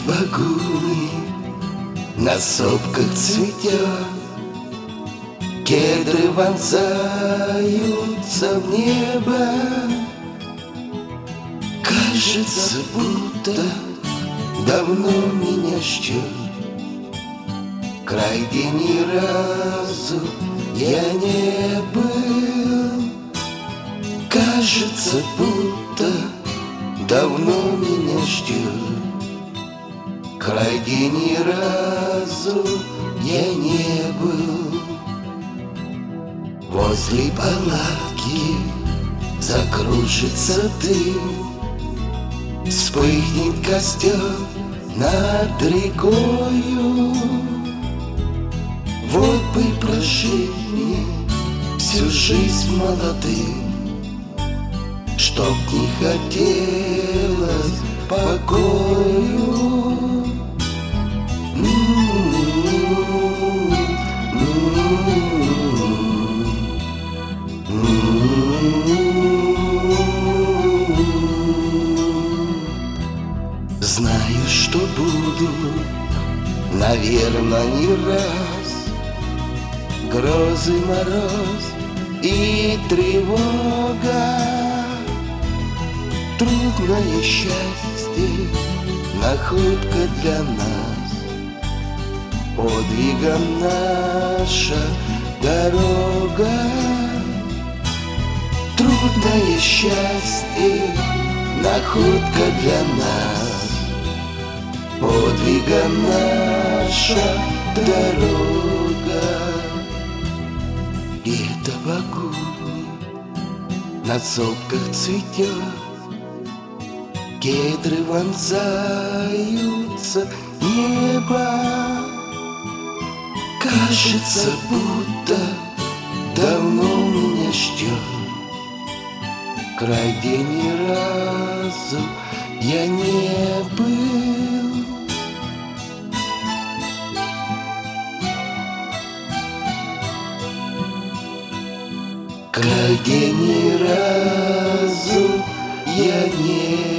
багуны на сопках цветет, кедры вонзаются в небо. Кажется, будто давно меня ждет край, где ни разу я не был. Кажется, будто давно меня ждет край, где ни разу я не был. Возле палатки закружится дым, вспыхнет костер над рекою. Вот бы прожить мне всю жизнь молодым, чтоб не хотелось покою. Знаю, что буду, наверное, не раз. Грозы, мороз и тревога, трудное счастье, находка для нас, подвигом наша дорога. Трудное счастье, находка для нас, подвигом наша дорога. И это багуни на сопках цветет, кедры вонзаются в небо. Кажется, будто давно меня ждет край, где ни разу я не был. Край, где ни разу я не